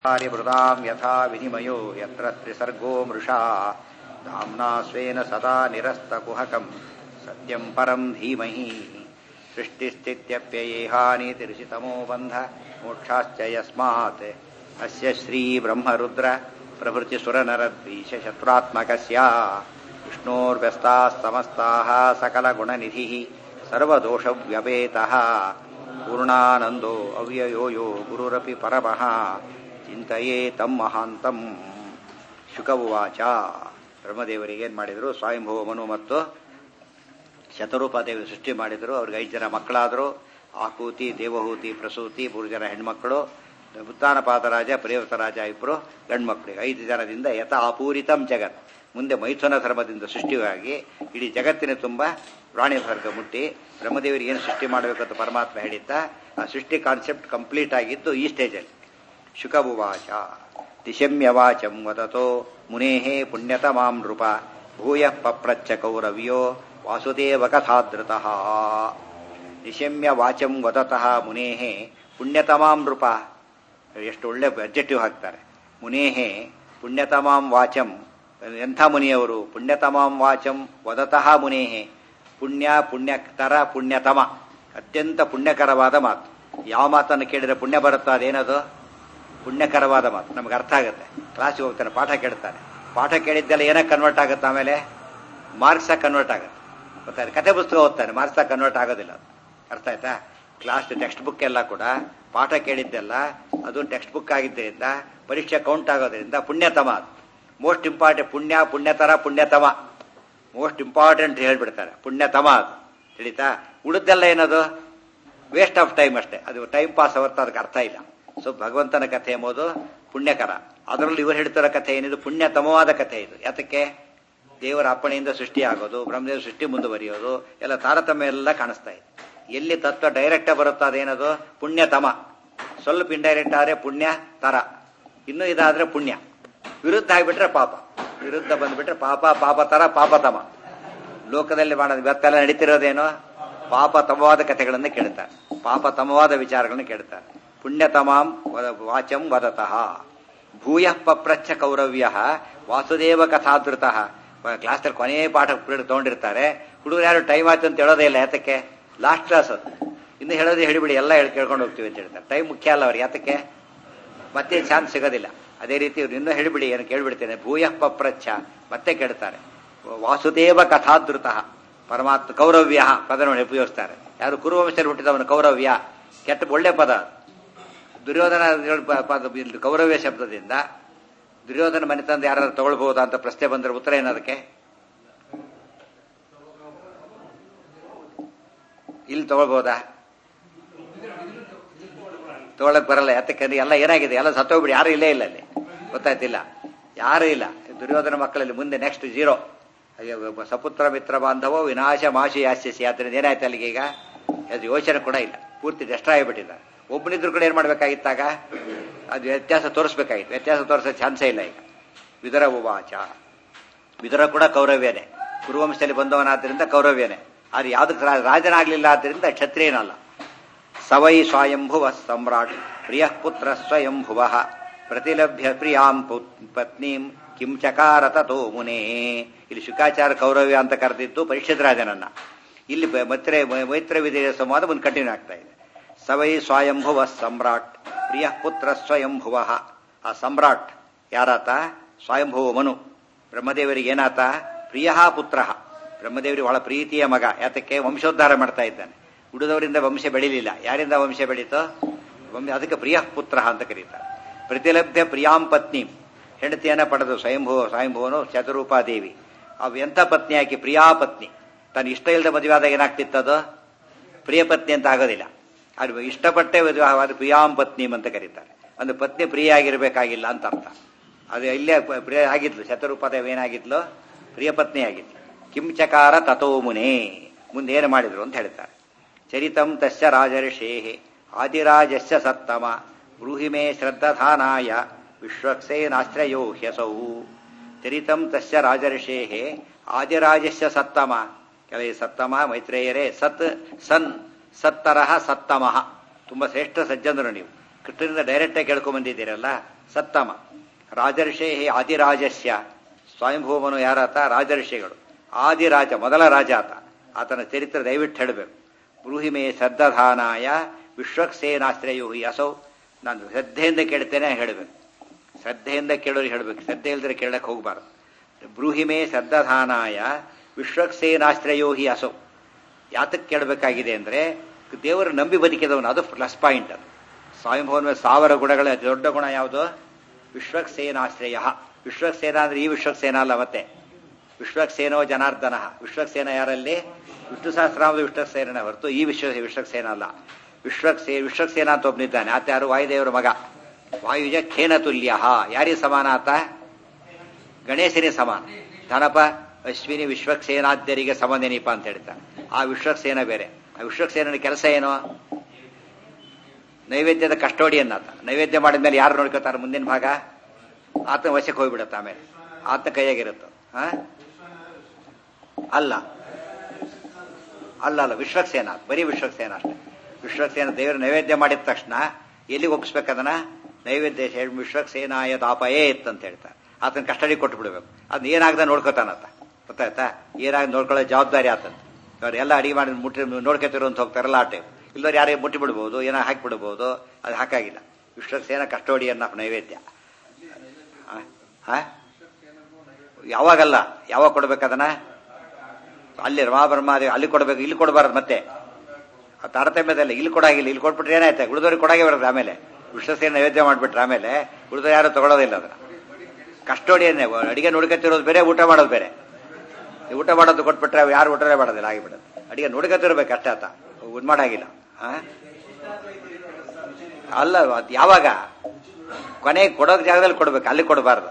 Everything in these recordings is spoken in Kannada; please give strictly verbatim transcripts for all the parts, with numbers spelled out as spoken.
ಕಾರ್ಯವೃತಾಂ ಯಥಾ ವಿನಿಮಯೋ ಯತ್ರ ತ್ರಿಸರ್ಗೋ ಮೃಷಾ ಧಾಮ್ನಾ ಸ್ವೇನ ಸದಾ ನಿರಸ್ತಕುಹಕಂ ಸತ್ಯಂ ಪರಂ ಧೀಮಹಿ ಸೃಷ್ಟಿಸ್ಥಿತ್ಯಪ್ಯಯೇಹಾನಿತಿರ್ಷಿತಮೋ ಬಂಧ ಮೋಕ್ಷಾಶ್ಚ ಯಸ್ಮಾತ್ ಅಸ್ಯ ಶ್ರೀ ಬ್ರಹ್ಮರುದ್ರ ಪ್ರಭೃತಿ ಸುರನರದ್ವೀಶ ಶತ್ರುತ್ಮಕಸ್ಯ ವಿಷ್ಣೋರ್ವ್ಯಸ್ತಾಃ ಸಮಸ್ತಾಃ ಸಕಲಗುಣನಿಧಿಃ ಸರ್ವದೋಷವ್ಯಪೇತಃ ಪೂರ್ಣಾನಂದೋ ಅವ್ಯಯೋ ಯೋ ಗುರುರಪಿ ಪರಮಃ ಚಿಂತೆಯೇ ತಮ್ಮ ಮಹಾಂತಂ. ಶುಕವುವಾಚ. ಬ್ರಹ್ಮದೇವರಿಗೆ ಏನು ಮಾಡಿದರು? ಸ್ವಯಂಭವ ಮನು ಮತ್ತು ಶತರೂಪಾದೇವಿ ಸೃಷ್ಟಿ ಮಾಡಿದರು. ಅವ್ರಿಗೆ ಐದು ಜನ ಮಕ್ಕಳಾದರು. ಆಕೂತಿ, ದೇವಹೂತಿ, ಪ್ರಸೂತಿ, ಮೂರು ಜನ ಹೆಣ್ಮಕ್ಕಳು. ಉತ್ತಾನಪಾದರಾಜ, ಪ್ರೇವತರಾಜ ಇಬ್ಬರು ಗಂಡ್ಮಕ್ಕಳಿಗೆ. ಐದು ಜನದಿಂದ ಯಥ ಅಪೂರಿತಂ ಜಗತ್. ಮುಂದೆ ಮೈಥುನ ಧರ್ಮದಿಂದ ಸೃಷ್ಟಿಯಾಗಿ ಇಡೀ ಜಗತ್ತಿನ ತುಂಬ ಪ್ರಾಣಿ ವರ್ಗ ಮುಟ್ಟಿ ಬ್ರಹ್ಮದೇವರಿಗೆ ಏನು ಸೃಷ್ಟಿ ಮಾಡಬೇಕಂತ ಪರಮಾತ್ಮ ಹೇಳಿದ್ದ. ಆ ಸೃಷ್ಟಿ ಕಾನ್ಸೆಪ್ಟ್ ಕಂಪ್ಲೀಟ್ ಆಗಿದ್ದು ಈ ಸ್ಟೇಜಲ್ಲಿ. ಶುಕವುವಾಚ. ದಿಶಮ್ಯವಾಚಂ ವದತೋ ಮುನೇಃ ಪುಣ್ಯತಮಾಂ ನೃಪ ಭೂಯಃ ಪಪ್ರಚ್ಚ ಕೌರವ್ಯೋ ವಾಸುದೇವ ಕಥಾದೃತಃ. ದಿಶಮ್ಯ ವಾಚಂ ವದತಃ ಮುನೇಃ ಪುಣ್ಯತಮಾಂ ನೃಪ. ಎಷ್ಟು ಒಳ್ಳೆ ಅಬ್ಜೆಕ್ಟಿವ್ ಹಾಕ್ತಾರೆ. ಮುನೇಃ ಪುಣ್ಯತಮಾಂ ವಾಚಂ. ಎಂಥ ಮುನಿಯವರು? ಪುಣ್ಯತಮಾಂ ವಾಚಂ ವದತಃ ಮುನೇಃ. ಪುಣ್ಯ, ಪುಣ್ಯತರ, ಪುಣ್ಯತಮ, ಅತ್ಯಂತ ಪುಣ್ಯಕರವಾದ ಮಾತು. ಯಾವ ಮಾತನ್ನು ಕೇಳಿದ್ರೆ ಪುಣ್ಯ ಬರುತ್ತಾ? ಅದೇನದು? ಪುಣ್ಯಕರವಾದ ಮಾತು. ನಮ್ಗೆ ಅರ್ಥ ಆಗುತ್ತೆ. ಕ್ಲಾಸಿಗೆ ಹೋಗ್ತಾನೆ, ಪಾಠ ಕೇಳ್ತಾನೆ. ಪಾಠ ಕೇಳಿದ್ದೆಲ್ಲ ಏನಕ್ಕೆ ಕನ್ವರ್ಟ್ ಆಗುತ್ತೆ? ಆಮೇಲೆ ಮಾರ್ಕ್ಸಾಗಿ ಕನ್ವರ್ಟ್ ಆಗುತ್ತೆ. ಗೊತ್ತಾಯ್ತು? ಕತೆ ಪುಸ್ತಕ ಓದ್ತಾನೆ, ಮಾರ್ಕ್ಸಾಗಿ ಕನ್ವರ್ಟ್ ಆಗೋದಿಲ್ಲ. ಅರ್ಥ ಆಯ್ತಾ? ಕ್ಲಾಸ್ ಟೆಕ್ಸ್ಟ್ ಬುಕ್ ಎಲ್ಲ ಕೂಡ ಪಾಠ ಕೇಳಿದ್ದೆಲ್ಲ ಅದು ಟೆಕ್ಸ್ಟ್ ಬುಕ್ ಆಗಿದ್ದರಿಂದ ಪರೀಕ್ಷೆ ಕೌಂಟ್ ಆಗೋದ್ರಿಂದ ಪುಣ್ಯತಮ. ಅದು ಮೋಸ್ಟ್ ಇಂಪಾರ್ಟೆಂಟ್. ಪುಣ್ಯ, ಪುಣ್ಯತರ, ಪುಣ್ಯತಮ ಮೋಸ್ಟ್ ಇಂಪಾರ್ಟೆಂಟ್ ಹೇಳ್ಬಿಡ್ತಾರೆ. ಪುಣ್ಯತಮ ಅದು ತಿಳಿತಾ? ಉಳಿದೆಲ್ಲ ಏನದು? ವೇಸ್ಟ್ ಆಫ್ ಟೈಮ್ ಅಷ್ಟೇ. ಅದು ಟೈಮ್ ಪಾಸ್ ಹೊರತು ಅದಕ್ಕೆ ಅರ್ಥ ಇಲ್ಲ. ಸೊ ಭಗವಂತನ ಕಥೆ ಎಂಬುದು ಪುಣ್ಯಕರ. ಅದರಲ್ಲಿ ಇವರು ಹೇಳ್ತಿರೋ ಕಥೆ ಏನಿದು? ಪುಣ್ಯತಮವಾದ ಕಥೆ ಇದು. ಯಾತಕ್ಕೆ? ದೇವರ ಅಪ್ಪಣೆಯಿಂದ ಸೃಷ್ಟಿ ಆಗೋದು, ಬ್ರಹ್ಮದೇವರ ಸೃಷ್ಟಿ ಮುಂದುವರಿಯೋದು ಎಲ್ಲ ತಾರತಮ್ಯ ಎಲ್ಲ ಕಾಣಿಸ್ತಾ ಇದೆ. ಎಲ್ಲಿ ತತ್ವ ಡೈರೆಕ್ಟ್ ಬರುತ್ತೋ ಅದೇನದು? ಪುಣ್ಯತಮ. ಸ್ವಲ್ಪ ಇಂಡೈರೆಕ್ಟ್ ಆದ್ರೆ ಪುಣ್ಯ ತರ, ಇನ್ನೂ ಇದಾದ್ರೆ ಪುಣ್ಯ. ವಿರುದ್ಧ ಆಗಿಬಿಟ್ರೆ ಪಾಪ. ವಿರುದ್ಧ ಬಂದ್ಬಿಟ್ರೆ ಪಾಪ, ಪಾಪ ತರ, ಪಾಪತಮ. ಲೋಕದಲ್ಲಿ ಮಾಡೋದು ಇವತ್ತೆಲ್ಲ ನಡೀತಿರೋದೇನೋ ಪಾಪತಮವಾದ ಕಥೆಗಳನ್ನು ಕೇಳ್ತಾರೆ, ಪಾಪತಮವಾದ ವಿಚಾರಗಳನ್ನು ಕೇಳ್ತಾರೆ. ಪುಣ್ಯತಮಾಂ ವಾಚಂ ವದತಃ ಭೂಯಃ ಪಪ್ರಚ್ಛ ಕೌರವ್ಯ ವಾಸುದೇವ ಕಥಾದೃತಃ. ಕ್ಲಾಸಲ್ಲಿ ಕೊನೆಯ ಪಾಠ ತಗೊಂಡಿರ್ತಾರೆ. ಹುಡುಗರು ಯಾರು ಟೈಮ್ ಆಯ್ತು ಅಂತ ಹೇಳೋದೇ ಇಲ್ಲ. ಯಾತಕ್ಕೆ? ಲಾಸ್ಟ್ ಕ್ಲಾಸ್ ಅದು. ಇನ್ನು ಹೇಳೋದೇ ಹೇಳಿಬಿಡಿ, ಎಲ್ಲ ಹೇಳಿ ಕೇಳ್ಕೊಂಡು ಹೋಗ್ತೀವಿ ಅಂತ ಹೇಳ್ತಾರೆ. ಟೈಮ್ ಮುಖ್ಯ ಅಲ್ಲ ಅವ್ರಿಗೆ. ಯಾತಕ್ಕೆ? ಮತ್ತೆ ಚಾನ್ಸ್ ಸಿಗೋದಿಲ್ಲ. ಅದೇ ರೀತಿ ಇವ್ರು ಇನ್ನೂ ಹೇಳಿಬಿಡಿ, ಏನು ಕೇಳ್ಬಿಡ್ತೇನೆ. ಭೂಯಃ ಪಪ್ರಚ್ಛ ಮತ್ತೆ ಕೇಳ್ತಾರೆ. ವಾಸುದೇವ ಕಥಾದೃತಃ ಪರಮಾತ್ಮ ಕೌರವ್ಯ ಪದವನ್ನು ಉಪಯೋಗಿಸ್ತಾರೆ. ಯಾರು? ಕುರುವಂಶದಲ್ಲಿ ಹುಟ್ಟಿದವನು ಕೌರವ್ಯ. ಕೆಟ್ಟ ಒಳ್ಳೆ ಪದ. ದುರ್ಯೋಧನ ಕೌರವ್ಯ ಶಬ್ದದಿಂದ ದುರ್ಯೋಧನ ಮನೆ ತಂದು ಯಾರಾದ್ರೂ ತಗೊಳ್ಬಹುದಾ ಅಂತ ಪ್ರಶ್ನೆ ಬಂದ್ರೆ ಉತ್ತರ ಏನದಕ್ಕೆ? ಇಲ್ಲಿ ತಗೊಳ್ಬಹುದಾ? ತಗೊಳಕ್ ಬರಲ್ಲ. ಯಾತಕ್ಕೆ? ಎಲ್ಲ ಏನಾಗಿದೆ? ಎಲ್ಲ ಸತ್ತೋಗ್ಬಿಡಿ. ಯಾರು ಇಲ್ಲೇ ಇಲ್ಲ ಅಲ್ಲಿ. ಗೊತ್ತಾಯ್ತಿಲ್ಲ? ಯಾರು ಇಲ್ಲ. ದುರ್ಯೋಧನ ಮಕ್ಕಳಲ್ಲಿ ಮುಂದೆ ನೆಕ್ಸ್ಟ್ ಜೀರೋ. ಸಪುತ್ರ ಮಿತ್ರ ಬಾಂಧವೋ ವಿನಾಶ ಮಾಶಿ ಯಾಸ್ಯಸಿ. ಆದ್ರಿಂದ ಏನಾಯ್ತು ಅಲ್ಲಿಗೆ? ಈಗ ಅದು ಯೋಚನೆ ಕೂಡ ಇಲ್ಲ. ಪೂರ್ತಿ ಡೆಸ್ಟ್ರಾಯ್ ಆಗಿಬಿಟ್ಟಿದ್ದಾರೆ. ಒಬ್ಬನಿದ್ರು ಕೂಡ ಏನ್ ಮಾಡ್ಬೇಕಾಗಿತ್ತಾಗ? ಅದು ವ್ಯತ್ಯಾಸ ತೋರಿಸ್ಬೇಕಾಗಿತ್ತು. ವ್ಯತ್ಯಾಸ ತೋರಿಸೋ ಚಾನ್ಸೇ ಇಲ್ಲ ಈಗ. ವಿದುರ ಉವಾಚ. ವಿದುರ ಕೂಡ ಕೌರವ್ಯನೇ. ಕುರುವಂಶದಲ್ಲಿ ಬಂದವನಾದ್ರಿಂದ ಕೌರವ್ಯನೇ. ಆದ್ರೆ ಯಾವ್ದಕ್ಕೆ ರಾಜನಾಗ್ಲಿಲ್ಲ ಆದ್ರಿಂದ ಕ್ಷತ್ರಿಯನಲ್ಲ. ಸವೈ ಸ್ವಯಂಭುವ ಸಮ್ರಾಟ್ ಪ್ರಿಯ ಪುತ್ರ ಸ್ವಯಂಭುವ ಪ್ರತಿಲಭ್ಯ ಪ್ರಿಯಾಂ ಪತ್ನೀಂ ಕಿಂ ಚಕಾರ ತಥೋ ಮುನೇ. ಇಲ್ಲಿ ಶುಕಾಚಾರ ಕೌರವ್ಯ ಅಂತ ಕರೆದಿದ್ದು ಪರೀಕ್ಷಿತ್ ರಾಜನನ್ನ. ಇಲ್ಲಿ ಮೈತ್ರ ಮೈತ್ರ ವಿಧೇಯ ಸಂವಾದ ಮುಂದೆ ಕಂಟಿನ್ಯೂ ಆಗ್ತಾ ಇದೆ. ಸವೈ ಸ್ವಯಂಭುವ ಸಮ್ರಾಟ್ ಪ್ರಿಯ ಪುತ್ರ ಸ್ವಯಂಭುವ. ಆ ಸಮ್ರಾಟ್ ಯಾರಾತ? ಸ್ವಯಂಭುವ ಮನು. ಬ್ರಹ್ಮದೇವರಿಗೆ ಏನಾತ? ಪ್ರಿಯ ಪುತ್ರ. ಬ್ರಹ್ಮದೇವರಿಗೆ ಬಹಳ ಪ್ರೀತಿಯ ಮಗ. ಯಾತಕ್ಕೆ? ವಂಶೋದ್ಧಾರ ಮಾಡ್ತಾ ಇದ್ದಾನೆ. ಉಳಿದವರಿಂದ ವಂಶ ಬೆಳಿಲಿಲ್ಲ. ಯಾರಿಂದ ವಂಶ ಬೆಳೀತೋ ಅದಕ್ಕೆ ಪ್ರಿಯ ಪುತ್ರ ಅಂತ ಕರೀತಾರೆ. ಪ್ರತಿಲಭ್ಯ ಪ್ರಿಯಾಂ ಪತ್ನಿ. ಹೆಂಡತಿಯನ್ನ ಪಡೆದು ಸ್ವಯಂಭುವ ಸ್ವಯಂಭುವನು ಶತರೂಪಾದೇವಿ. ಅವು ಎಂಥ ಪತ್ನಿ ಆಕಿ? ಪ್ರಿಯಾ ಪತ್ನಿ. ತಾನು ಇಷ್ಟ ಇಲ್ಲದೆ ಮದುವೆ ಆದಾಗ ಏನಾಗ್ತಿತ್ತದು? ಪ್ರಿಯ ಪತ್ನಿ ಅಂತ ಆಗೋದಿಲ್ಲ. ಅದು ಇಷ್ಟಪಟ್ಟೆ ಮದುವೆ ಪ್ರಿಯಾಂ ಪತ್ನಿ ಅಂತ ಕರೀತಾರೆ. ಒಂದು ಪತ್ನಿ ಪ್ರಿಯ ಆಗಿರ್ಬೇಕಾಗಿಲ್ಲ ಅಂತ ಅರ್ಥ. ಅದು ಇಲ್ಲೇ ಪ್ರಿಯ ಆಗಿದ್ಲು. ಶತರೂಪಾದೇವಿ ಏನಾಗಿದ್ಲು? ಪ್ರಿಯ ಪತ್ನಿ ಆಗಿದ್ಲು. ಕಿಂಚಕಾರ ತಥೋ ಮುನೇ. ಮುಂದೆ ಏನು ಮಾಡಿದ್ರು ಅಂತ ಹೇಳ್ತಾರೆ. ಚರಿತಂ ತಸ್ಯ ರಾಜರ್ಷೇಃ ಆದಿರಾಜಸ್ಯ ಸತ್ತಮ ಬ್ರೂಹಿಮೇ ಶ್ರದ್ಧಾನಾಯ ವಿಶ್ವಕ್ಸೇನಾಶ್ರಯೋ ಹ್ಯಸೌ. ಚರಿತಂ ತಸ್ಯ ರಾಜರ್ಷೇಃ ಆದಿರಾಜಸ್ಯ ಸತ್ತಮ. ಕೆಲವು ಸತ್ತಮ ಮೈತ್ರೇಯರೇ. ಸತ್ ಸನ್ ಸತ್ತರಹ ಸತ್ತಮಃ. ತುಂಬಾ ಶ್ರೇಷ್ಠ ಸಜ್ಜನರು ನೀವು. ಕೃಷ್ಣನಿಂದ ಡೈರೆಕ್ಟಾಗಿ ಕೇಳ್ಕೊಂಡ್ ಬಂದಿದ್ದೀರಲ್ಲ, ಸತ್ತಮ ರಾಜರ್ಷೇ ಆದಿರಾಜಸ್ಯ ಸ್ವಯಂಭೂಮನು ಯಾರಾತ ರಾಜರ್ಷಿಗಳು ಆದಿರಾಜ ಮೊದಲ ರಾಜ ಆತ ಆತನ ಚರಿತ್ರೆ ದಯವಿಟ್ಟು ಹೇಳಬೇಕು ಬ್ರೂಹಿಮೇ ಶ್ರದ್ಧಾನಾಯ ವಿಶ್ವಕ್ಸೇನಾಶ್ರಯೋ ಹಿ ಅಸೌ ನಾನು ಶ್ರದ್ಧೆಯಿಂದ ಕೇಳ್ತೇನೆ ಹೇಳಬೇಕು ಶ್ರದ್ಧೆಯಿಂದ ಕೇಳೋರು ಹೇಳಬೇಕು ಶ್ರದ್ಧೆ ಇಲ್ಲದ್ರೆ ಕೇಳಕ್ಕೆ ಹೋಗಬಾರ್ದು ಬ್ರೂಹಿಮೇ ಶ್ರದ್ಧಾನಾಯ ವಿಶ್ವಕ್ಸೇನಾಶ್ರಯೋ ಹಿ ಅಸೌ ಯಾತಕ್ಕೆ ಕೇಳಬೇಕಾಗಿದೆ ಅಂದರೆ ದೇವರು ನಂಬಿ ಬದುಕಿದವನು ಅದು ಪ್ಲಸ್ ಪಾಯಿಂಟ್ ಅದು ಸ್ವಯಂಭವನ ಸಾವಿರ ಗುಣಗಳ ಅತಿ ದೊಡ್ಡ ಗುಣ ಯಾವುದು ವಿಶ್ವಕ್ಸೇನಾಶ್ರಯ ವಿಶ್ವಕ್ಸೇನ ಅಂದ್ರೆ ಈ ವಿಶ್ವಕ್ಸೇನ ಅಲ್ಲ ಮತ್ತೆ ವಿಶ್ವಕ್ಸೇನೋ ಜನಾರ್ದನ ವಿಶ್ವಕ್ಸೇನ ಯಾರಲ್ಲಿ ವಿಷ್ಣು ಸಹಸ್ರನಾಮದ ವಿಶ್ವಕ್ಸೇನ ಹೊರತು ಈ ವಿಶ್ವ ವಿಶ್ವಕ್ಸೇನ ಅಲ್ಲ ವಿಶ್ವಕ್ಸೇ ವಿಶ್ವಕ್ಸೇನ ಅಂತ ಒಬ್ಬನಿದ್ದಾನೆ ಆತ ಯಾರು ವಾಯುದೇವರ ಮಗ ವಾಯುಜ ಖೇನ ತುಲ್ಯ ಯಾರಿಗೆ ಸಮಾನ ಆತ ಗಣೇಶನಿಗೆ ಸಮಾನ ಧನಪ ಅಶ್ವಿನಿ ವಿಶ್ವಕ್ಸೇನಾದ್ಯರಿಗೆ ಸಮನೆನೀಪ ಅಂತ ಹೇಳ್ತಾನೆ ಆ ವಿಶ್ವಕ್ಸೇನ ಬೇರೆ ಆ ವಿಶ್ವಕ್ಸೇನ ಕೆಲಸ ಏನು ನೈವೇದ್ಯದ ಕಸ್ಟೋಡಿಯನ್ ಆತ ನೈವೇದ್ಯ ಮಾಡಿದ ಮೇಲೆ ಯಾರು ನೋಡ್ಕೋತಾರೆ ಮುಂದಿನ ಭಾಗ ಆತನ ವಶಕ್ಕೆ ಹೋಗ್ಬಿಡುತ್ತೆ ಆಮೇಲೆ ಆತನ ಕೈಯಾಗಿರುತ್ತೆ ಹ ಅಲ್ಲ ಅಲ್ಲ ಅಲ್ಲ ವಿಶ್ವಕ್ಸೇನ ಬರೀ ವಿಶ್ವಕ್ಸೇನ ಅಷ್ಟೇ ವಿಶ್ವಕ್ಸೇನ ದೇವರು ನೈವೇದ್ಯ ಮಾಡಿದ ತಕ್ಷಣ ಎಲ್ಲಿಗೆ ಒಪ್ಪಿಸ್ಬೇಕದನ್ನ ನೈವೇದ್ಯ ವಿಶ್ವಕ್ಸೇನಾಯ ದಾಪಯೇ ಇತ್ತಂತ ಹೇಳ್ತಾರೆ ಆತನ ಕಸ್ಟಡಿ ಕೊಟ್ಟು ಬಿಡ್ಬೇಕು ಅದನ್ನ ಏನಾಗದ ನೋಡ್ಕೋತಾನತ್ತ ಗೊತ್ತಾಯ್ತಾ ಏನಾಗ ನೋಡ್ಕೊಳ್ಳೋ ಜವಾಬ್ದಾರಿ ಆತಂತ ಅವ್ರು ಎಲ್ಲ ಅಡಿಗೆ ಮಾಡಿ ಮುಟ್ಟಿ ನೋಡ್ಕೊತಿರೋ ಅಂತ ಹೋಗ್ತಾರಲ್ಲ ಆ ಟೈಮ್ ಇಲ್ಲವ್ರು ಯಾರಿಗೆ ಮುಟ್ಟಿ ಬಿಡ್ಬೋದು ಏನೋ ಹಾಕಿಬಿಡ್ಬೋದು ಅದು ಹಾಕಾಗಿಲ್ಲ ವಿಶ್ವಕ್ಸೇನ ಕಸ್ಟೋಡಿಯನ್ನ ನೈವೇದ್ಯ ಯಾವಾಗಲ್ಲ ಯಾವಾಗ ಕೊಡ್ಬೇಕದನ್ನ ಅಲ್ಲಿ ರಮಾಬ್ರಹ್ಮಾದೇವಿ ಅಲ್ಲಿ ಕೊಡ್ಬೇಕು ಇಲ್ಲಿ ಕೊಡಬಾರ್ದು ಮತ್ತೆ ತಾರತಮ್ಯದಲ್ಲಿ ಇಲ್ಲಿ ಕೊಡಾಗಿಲ್ಲ ಇಲ್ಲಿ ಕೊಟ್ಬಿಟ್ರೆ ಏನಾಯ್ತು ಉಳಿದವ್ರಿಗೆ ಕೊಡಾಗೆ ಬರೋದು ಆಮೇಲೆ ವಿಶ್ವಕ್ಸೇನ ನೈವೇದ್ಯ ಮಾಡ್ಬಿಟ್ರೆ ಆಮೇಲೆ ಉಳಿದವ್ರು ಯಾರು ತಗೊಳ್ಳೋದಿಲ್ಲ ಅದನ್ನ ಕಸ್ಟೋಡಿಯನ್ನೇ ಅಡಿಗೆ ನೋಡ್ಕೊತಿರೋದು ಬೇರೆ ಊಟ ಮಾಡೋದು ಬೇರೆ ಊಟ ಮಾಡೋದು ಕೊಟ್ಬಿಟ್ರೆ ಯಾರು ಊಟನೇ ಮಾಡೋದಿಲ್ಲ ಆಗಿಬಿಡೋದು ಅಡಿಗೆ ನೋಡ್ಕೊತಿರ್ಬೇಕು ಅಷ್ಟೇ ಆತ ಉದ್ ಮಾಡಾಗಿಲ್ಲ ಅಲ್ಲ ಅದು ಯಾವಾಗ ಕೊನೆಗೆ ಕೊಡೋದ್ ಜಾಗದಲ್ಲಿ ಕೊಡ್ಬೇಕು ಅಲ್ಲಿ ಕೊಡಬಾರ್ದು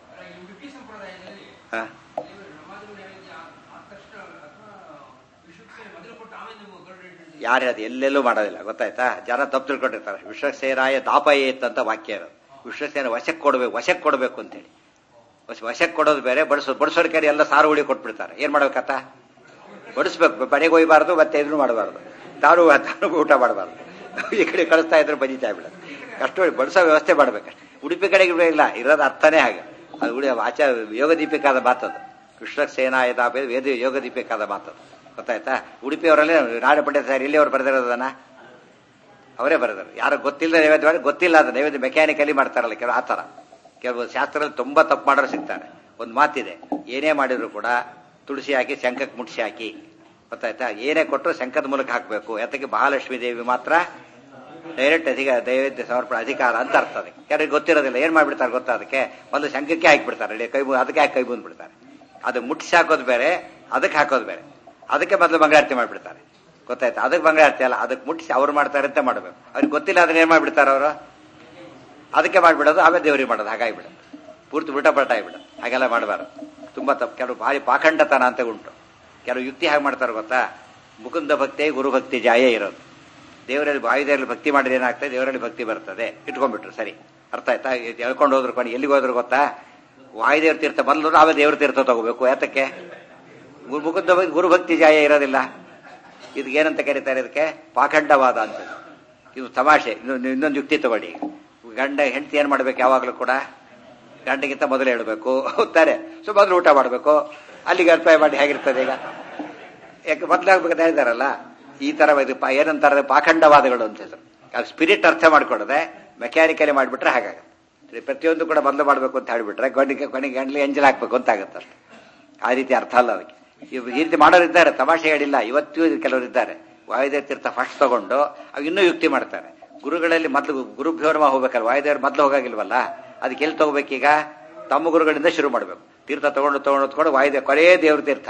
ಯಾರು ಅದು ಎಲ್ಲೆಲ್ಲೂ ಮಾಡೋದಿಲ್ಲ ಗೊತ್ತಾಯ್ತಾ ಜನ ತಪ್ಪು ತಿಳ್ಕೊಂಡಿರ್ತಾರೆ ವಿಶ್ವಕ್ಸೇನಾಯ ದಾಪಯೇತ್ ಅಂತ ವಾಕ್ಯ ಇರೋದು ವಿಶ್ವಕ್ಸೇನ ವಶಕ್ಕೆ ಕೊಡ್ಬೇಕು ವಶಕ್ಕೆ ಕೊಡ್ಬೇಕು ಅಂತೇಳಿ ವಶಕ್ಕೆ ಕೊಡೋದು ಬೇರೆ ಬಡಿಸೋದು ಬಡಿಸೋರ್ ಕಡೆ ಎಲ್ಲ ಸಾರು ಹುಳಿ ಕೊಟ್ಬಿಡ್ತಾರೆ ಏನ್ ಮಾಡ್ಬೇಕತ್ತ ಬಡಿಸ್ಬೇಕು ಮನೆಗೆ ಹೋಗ್ಬಾರ್ದು ಮತ್ತೆ ಇದನ್ನು ಮಾಡಬಾರ್ದು ತಾನು ತಾನು ಊಟ ಮಾಡಬಾರ್ದು ಈ ಕಡೆ ಕಳಿಸ್ತಾ ಇದ್ರೆ ಬಜಿತಾ ಬಿಡೋದು ಕಷ್ಟ ಬಡಿಸೋ ವ್ಯವಸ್ಥೆ ಮಾಡ್ಬೇಕಷ್ಟೆ ಉಡುಪಿ ಕಡೆಗೆ ಇಲ್ಲ ಇರೋದು ಅರ್ಥನೇ ಹಾಗೆ ಅದು ಉಳಿ ಆಚಾರ ಯೋಗ ದೀಪಿಕಾದ ಮಾತದು ವಿಶ್ವಕ್ಸೇನಾಯ ದಾಪ ವೇದ ಯೋಗ ದೀಪಿಕಾದ ಮಾತದು ಗೊತ್ತಾಯ್ತಾ ಉಡುಪಿಯವರಲ್ಲೇ ನಾಡ ಪಂಡಿತ ಸರ್ ಇಲ್ಲಿ ಅವ್ರು ಬರೆದಿರೋದನ್ನ ಅವರೇ ಬರೆದರು ಯಾರು ಗೊತ್ತಿಲ್ಲ ನೈವೇದ್ಯ ಮಾಡಿ ಗೊತ್ತಿಲ್ಲ ಅದು ನೈವೇದ್ಯ ಮೆಕ್ಯಾನಿಕಲಿ ಮಾಡ್ತಾರಲ್ಲ ಕೆಲವು ಆತರ ಕೆಲವು ಶಾಸ್ತ್ರದಲ್ಲಿ ತುಂಬಾ ತಪ್ಪು ಮಾಡೋರು ಸಿಗ್ತಾರೆ ಒಂದು ಮಾತಿದೆ ಏನೇ ಮಾಡಿದ್ರು ಕೂಡ ತುಳಸಿ ಹಾಕಿ ಶಂಖಕ್ಕೆ ಮುಟ್ಸಿ ಹಾಕಿ ಗೊತ್ತಾಯ್ತಾ ಏನೇ ಕೊಟ್ಟರು ಶಂಖದ ಮೂಲಕ ಹಾಕಬೇಕು ಯಾತಕ್ಕೆ ಮಹಾಲಕ್ಷ್ಮೀ ದೇವಿ ಮಾತ್ರ ಡೈರೆಕ್ಟ್ ಅಧಿಕ ನೈವೇದ್ಯ ಸಮರ್ಪಣೆ ಅಧಿಕಾರ ಅಂತ ಅರ್ಥ ಅದಕ್ಕೆ ಯಾರಿಗೆ ಗೊತ್ತಿರೋದಿಲ್ಲ ಏನ್ ಮಾಡ್ಬಿಡ್ತಾರೆ ಗೊತ್ತಾ ಅದಕ್ಕೆ ಒಂದು ಶಂಖಕ್ಕೆ ಹಾಕಿಬಿಡ್ತಾರೆ ಕೈ ಅದಕ್ಕೆ ಹಾಕಿ ಕೈ ಬಂದ್ಬಿಡ್ತಾರೆ ಅದು ಮುಟ್ಟಿಸಿ ಹಾಕೋದು ಬೇರೆ ಅದಕ್ಕೆ ಹಾಕೋದು ಬೇರೆ ಅದಕ್ಕೆ ಮೊದಲು ಮಂಗಳಾರತಿ ಮಾಡ್ಬಿಡ್ತಾರೆ ಗೊತ್ತಾಯ್ತಾ ಅದಕ್ಕೆ ಮಂಗಳಾರತಿ ಅಲ್ಲ ಅದಕ್ಕೆ ಮುಟ್ಟಿಸಿ ಅವ್ರು ಮಾಡ್ತಾರೆ ಅಂತ ಮಾಡ್ಬೇಕು ಅವ್ರಿಗೆ ಗೊತ್ತಿಲ್ಲ ಅದನ್ನ ಏನ್ ಮಾಡ್ಬಿಡ್ತಾರೆ ಅವರು ಅದಕ್ಕೆ ಮಾಡ್ಬಿಡೋದು ಆಮೇಲೆ ದೇವರಿಗೆ ಮಾಡೋದು ಹಾಗಾಗಿಬಿಡೋದು ಪೂರ್ತಿ ಉಲ್ಟಾ ಪಲ್ಟಾ ಆಗಿಬಿಡೋದು ಹಾಗೆಲ್ಲ ಮಾಡಬಾರ್ದು ತುಂಬಾ ತಪ್ಪು ಕೆಲವು ಭಾರಿ ಪಾಖಂಡತನ ಅಂತ ಉಂಟು ಕೆಲವು ಯುಕ್ತಿ ಹಾಗೆ ಮಾಡ್ತಾರೆ ಗೊತ್ತಾ ಮುಕುಂದ ಭಕ್ತಿ ಗುರುಭಕ್ತಿ ಜಾಯೇ ಇರೋದು ದೇವರಲ್ಲಿ ವಾಯುದೇವರಲ್ಲಿ ಭಕ್ತಿ ಮಾಡಿದ್ರೆ ಏನಾಗ್ತದೆ ದೇವರಲ್ಲಿ ಭಕ್ತಿ ಬರ್ತದೆ ಇಟ್ಕೊಂಡ್ಬಿಟ್ರು ಸರಿ ಅರ್ಥ ಆಯ್ತಾ ಹೇಳ್ಕೊಂಡು ಹೋದ್ರು ಕೊಂಡು ಎಲ್ಲಿಗೆ ಹೋದ್ರು ಗೊತ್ತಾ ವಾಯುದೇವ್ರ ತೀರ್ಥ ಬಂದ್ರು ಆಮೇಲೆ ದೇವ್ರ ತೀರ್ಥ ತಗೋಬೇಕು ಯಾತಕ್ಕೆ ಮುಕುಂದ ಗುರುಭಕ್ತಿ ಜಾಯ ಇರೋದಿಲ್ಲ ಇದಕ್ಕೆ ಏನಂತ ಕರೀತಾರೆ ಇದಕ್ಕೆ ಪಾಖಂಡವಾದ ಅಂತ ಇದು ತಮಾಷೆ ಇನ್ನೊಂದು ಇನ್ನೊಂದು ಯುಕ್ತಿ ತಗೊಳ್ಳಿ ಗಂಡ ಹೆಂಡತಿ ಏನ್ ಮಾಡ್ಬೇಕು ಯಾವಾಗಲೂ ಕೂಡ ಗಂಡಗಿಂತ ಮೊದಲು ಹೇಳ್ಬೇಕು ಹೋಗ್ತಾರೆ ಸೊ ಮೊದಲು ಊಟ ಮಾಡ್ಬೇಕು ಅಲ್ಲಿಗೆ ಅರ್ಪಾಯ ಮಾಡಿ ಹೇಗಿರ್ತದೆ ಈಗ ಯಾಕೆ ಮೊದಲಾಗ್ಬೇಕಂತ ಹೇಳಿದಾರಲ್ಲ ಈ ತರ ಇದು ಏನಂತಾರೆ ಪಾಖಂಡವಾದಗಳು ಅಂತ ಹೆಸರು ಅದು ಸ್ಪಿರಿಟ್ ಅರ್ಥ ಮಾಡ್ಕೊಡದೆ ಮೆಕ್ಯಾನಿಕಲಿ ಮಾಡ್ಬಿಟ್ರೆ ಹಾಗಾಗುತ್ತೆ ಪ್ರತಿಯೊಂದು ಕೂಡ ಮೊದಲು ಮಾಡ್ಬೇಕು ಅಂತ ಹೇಳ್ಬಿಟ್ರೆ ಗಂಡಿಗೆ ಕೊನೆಗೆ ಗಂಡ್ಲಿ ಎಂಜಲ್ ಹಾಕ್ಬೇಕು ಅಂತ ಆಗುತ್ತೆ ಅಷ್ಟೆ ಆ ರೀತಿ ಅರ್ಥ ಅಲ್ಲ ಅದಕ್ಕೆ ಈ ರೀತಿ ಮಾಡೋರಿದ್ದಾರೆ ತಮಾಷೆ ಹೇಳಿಲ್ಲ ಇವತ್ತು ಕೆಲವರು ಇದ್ದಾರೆ ವಾಯುದೇವ ತೀರ್ಥ ಫಸ್ಟ್ ತಗೊಂಡು ಅವು ಇನ್ನೂ ಯುಕ್ತಿ ಮಾಡ್ತಾರೆ ಗುರುಗಳಲ್ಲಿ ಮೊದಲು ಗುರುಭ್ಯೋರ್ಮ ಹೋಗ್ಬೇಕಲ್ಲ ವಾಯುದೇವ್ರು ಮೊದಲು ಹೋಗಾಗಿಲ್ವಲ್ಲ ಅದಕ್ಕೆ ಎಲ್ಲಿ ತಗೋಬೇಕೀಗ ತಮ್ಮ ಗುರುಗಳಿಂದ ಶುರು ಮಾಡ್ಬೇಕು ತೀರ್ಥ ತಗೊಂಡು ತಗೊಂಡು ತಗೊಂಡು ವಾಯುದೇವ ಕೊರೇ ದೇವ್ರ ತೀರ್ಥ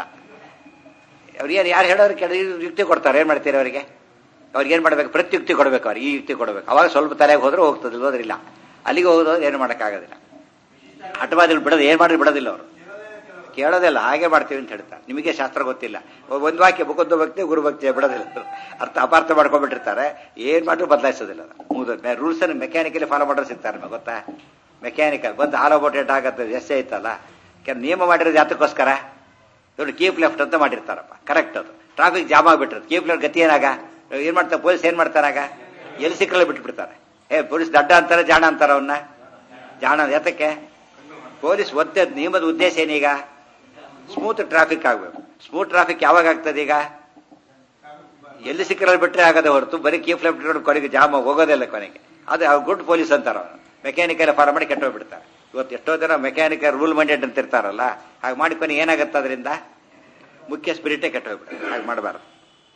ಅವ್ರಿಗೆ ಯಾರು ಹೇಳೋರು ಕೆಲ ಯುಕ್ತಿ ಕೊಡ್ತಾರೆ ಏನ್ ಮಾಡ್ತೀರಿ ಅವರಿಗೆ ಅವ್ರಿಗೆ ಏನ್ ಮಾಡ್ಬೇಕು ಪ್ರತ್ಯುಕ್ತಿ ಕೊಡ್ಬೇಕು ಅವ್ರಿಗೆ ಈ ಯುಕ್ತಿ ಕೊಡ್ಬೇಕು ಅವಾಗ ಸ್ವಲ್ಪ ತಲೆಗೆ ಹೋದ್ರೆ ಹೋಗ್ತದೆ ಹೋದ್ರಿಲ್ಲ ಅಲ್ಲಿಗೆ ಹೋಗೋದು ಏನು ಮಾಡೋಕ್ಕಾಗೋದಿಲ್ಲ ಹಠವಾದಿಗಳು ಬಿಡೋದು ಏನ್ ಮಾಡಿ ಬಿಡೋದಿಲ್ಲ ಅವರು ಕೇಳೋದಿಲ್ಲ ಹಾಗೆ ಮಾಡ್ತೀವಿ ಅಂತ ಹೇಳ್ತಾರೆ ನಿಮಗೆ ಶಾಸ್ತ್ರ ಗೊತ್ತಿಲ್ಲ ಒಂದು ವಾಕ್ಯ ಮುಖದ್ದು ಭಕ್ತಿ ಗುರು ಭಕ್ತಿ ಬಿಡೋದಿಲ್ಲ ಅರ್ಥ ಅಪಾರ್ಥ ಮಾಡ್ಕೊಂಡ್ಬಿಟ್ಟಿರ್ತಾರೆ ಏನ್ ಮಾಡಿದ್ರು ಬದಲಾಯಿಸೋದಿಲ್ಲ ರೂಲ್ಸ್ ಅನ್ನು ಮೆಕ್ಯಾನಿಕಲಿ ಫಾಲೋ ಮಾಡೋರು ಸಿಗ್ತಾರೆ ನಿಮಗೆ ಗೊತ್ತಾ ಮೆಕ್ಯಾನಿಕಲ್ ಬಂದು ಹಾಲೋ ಬೋಟೇಟ್ ಆಗತ್ತೆ ಎಷ್ಟೇ ಐತಲ್ಲ ಕೆಲ ನಿಯಮ ಮಾಡಿರೋದು ಯಾತಕ್ಕೋಸ್ಕರ ಇವ್ರು ಕೀಪ್ ಲೆಫ್ಟ್ ಅಂತ ಮಾಡಿರ್ತಾರಪ್ಪ ಕರೆಕ್ಟ್ ಅದು ಟ್ರಾಫಿಕ್ ಜಾಮ್ ಆಗ್ಬಿಟ್ಟಿರುತ್ತೆ ಕೀಪ್ ಲೆಫ್ಟ್ ಗತಿ ಏನಾಗ ಏನ್ ಮಾಡ್ತಾರೆ ಪೊಲೀಸ್ ಏನ್ ಮಾಡ್ತಾರಾಗ ಎಲ್ಲಿ ಸಿಕ್ಕಲ್ಲ ಬಿಟ್ಬಿಡ್ತಾರೆ ಏ ಪೊಲೀಸ್ ದಡ್ಡ ಅಂತಾರೆ ಜಾಣ ಅಂತಾರ ಅವನ್ನ ಜಾಣ ಯಾತಕ್ಕೆ ಪೊಲೀಸ್ ಒದ್ದೆ ನಿಯಮದ ಉದ್ದೇಶ ಏನೀಗ ಸ್ಮೂತ್ ಟ್ರಾಫಿಕ್ ಆಗಬೇಕು. ಸ್ಮೂತ್ ಟ್ರಾಫಿಕ್ ಯಾವಾಗ ಆಗ್ತದೆ ಈಗ ಎಲ್ಲಿ ಸಿಕ್ಕರಲ್ಲಿ ಬಿಟ್ಟರೆ ಆಗದೆ ಹೊರತು ಬರೀ ಕೀ ಫ್ಲೈಟ್ ಕೊನೆಗೆ ಜಾಮ್ ಹೋಗೋದಿಲ್ಲ ಕೊನೆಗೆ. ಅದು ಗುಡ್ ಪೊಲೀಸ್ ಅಂತಾರ ಅವನು. ಮೆಕ್ಯಾನಿಕಲ್ ಫಾಲೋ ಮಾಡಿ ಕೆಟ್ಟೋಗ್ಬಿಡ್ತಾರೆ. ಇವತ್ತು ಎಷ್ಟೋ ಜನ ಮೆಕ್ಯಾನಿಕಲ್ ರೂಲ್ ಮೈಂಡೆಡ್ ಅಂತ ಇರ್ತಾರಲ್ಲ, ಹಾಗೆ ಮಾಡಿ ಕೊನೆಗೆ ಏನಾಗುತ್ತೆ ಅದರಿಂದ ಮುಖ್ಯ ಸ್ಪಿರಿಟೇ ಕೆಟ್ಟೋಗ್ಬಿಡುತ್ತೆ. ಹಾಗೆ ಮಾಡಬಾರ್ದು.